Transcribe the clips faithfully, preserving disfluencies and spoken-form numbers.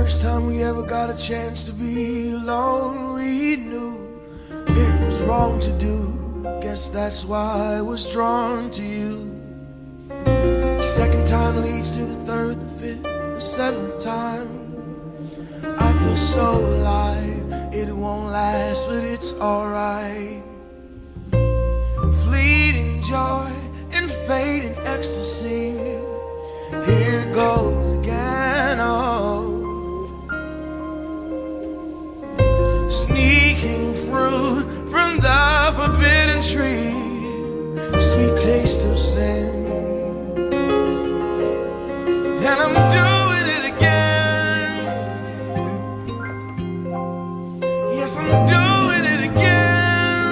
first time we ever got a chance to be alone, we knew it was wrong to do. Guess that's why I was drawn to you. The second time leads to the third, the fifth, the seventh time. I feel so alive. It won't last, but it's alright. Fleeting joy and fading ecstasy. Here it goes again, oh. Sneaking fruit from the forbidden tree, sweet taste of sin. And I'm doing it again. Yes, I'm doing it again.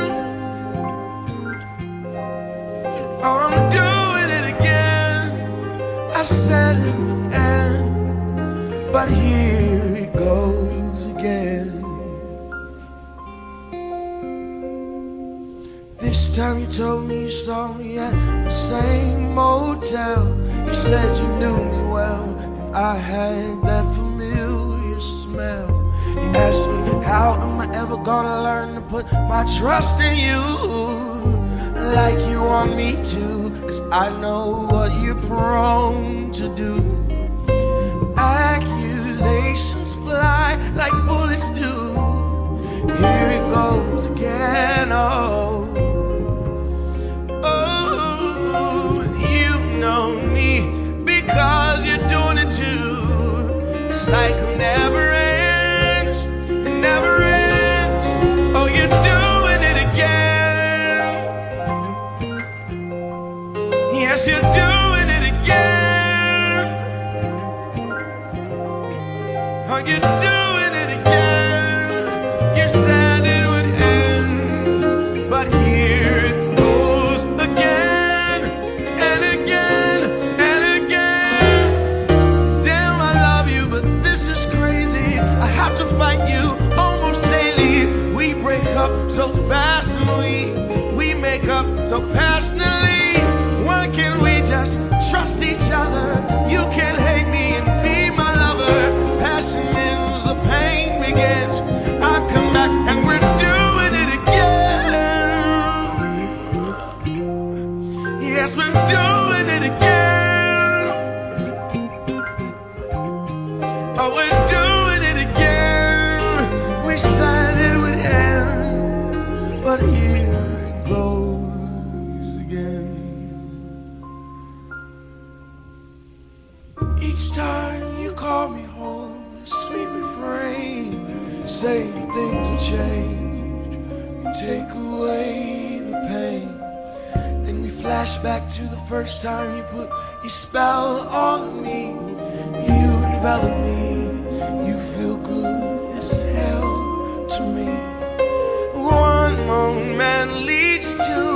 Oh, I'm doing it again. I said it would end, but here it goes again. This time you told me you saw me at the same motel. You said you knew me well, and I had that familiar smell. You asked me, how am I ever gonna learn to put my trust in you like you want me to? Cause I know what you're prone to do. Accusations fly like bullets do. Here it goes again, oh. Oh, you know me because you're doing it too. The cycle never ends, it never ends. Oh, you're doing it again. Yes, you're doing it again. Oh, you're doing it again. You said it would end, but here it goes again and again and again. Damn, I love you, but this is crazy. I have to fight you almost daily. We break up so fast and we we make up so passionately. Why can't we just trust each other? You can hate me and be my lover. Passion ends, the pain begins. I come back and we're doing it again. Yes, we're doing it again. Oh, we're doing it again. We said it would end, but here it goes again. Each time you call me home, sweet refrain, saying things will change, take away the pain. Then we flash back to the first time you put your spell on me. You envelop me, you feel good as hell to me. One moment leads to